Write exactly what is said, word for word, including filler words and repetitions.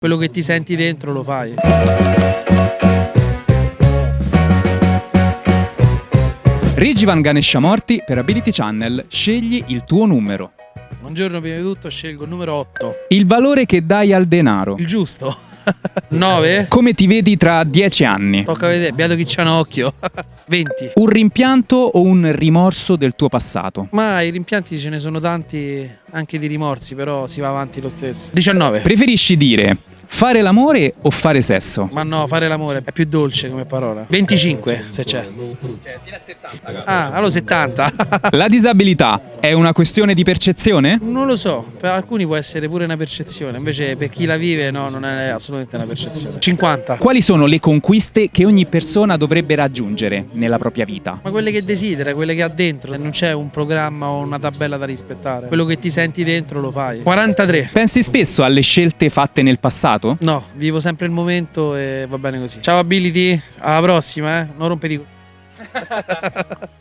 Quello che ti senti dentro lo fai. Regivan Ganeshamorty per Ability Channel, scegli il tuo numero. Buongiorno, prima di tutto scelgo il numero otto. Il valore che dai al denaro. Il giusto. nove. Come ti vedi tra dieci anni? Tocca vedere, beato chi c'ha un occhio. venti. Un rimpianto o un rimorso del tuo passato? Ma i rimpianti ce ne sono tanti, anche di rimorsi, però si va avanti lo stesso. diciannove. Preferisci dire fare l'amore o fare sesso? Ma no, fare l'amore è più dolce come parola. venticinque, se c'è. Cioè, fino a settanta. Ah, allora settanta. La disabilità è una questione di percezione? Non lo so, per alcuni può essere pure una percezione, invece per chi la vive no, non è assolutamente una percezione. cinquanta. Quali sono le conquiste che ogni persona dovrebbe raggiungere nella propria vita? Ma quelle che desidera, quelle che ha dentro, non c'è un programma o una tabella da rispettare. Quello che ti senti dentro lo fai. quarantatré. Pensi spesso alle scelte fatte nel passato? No, vivo sempre il momento e va bene così. Ciao Ability, alla prossima, eh. Non rompete i co-